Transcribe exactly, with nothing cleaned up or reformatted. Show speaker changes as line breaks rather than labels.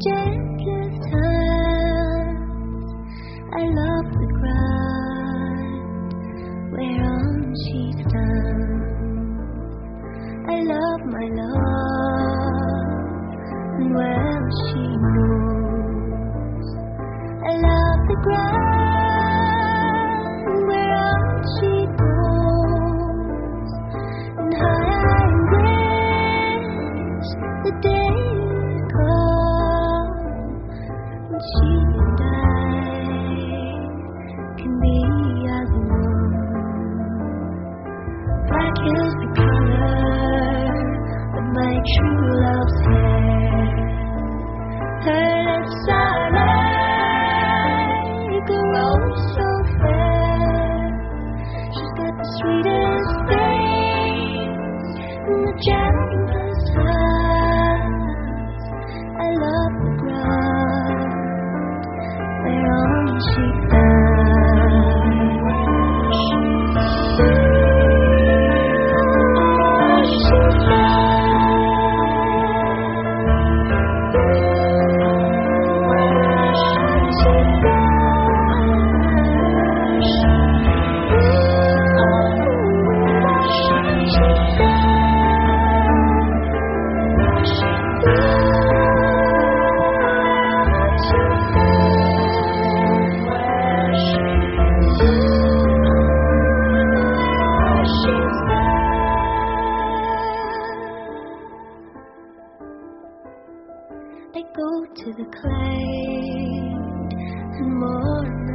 gentlest hands. I love the ground whereon she stands. I love my love and well she knows. I love the ground whereon she goes, and how I wish the day would come when she and I can be as one. Black is the color of my true love's hair. Her lips are like a rose so fair. She's got the sweetest face and the gentlest hands. I love the ground whereon she I go to the cloud and more.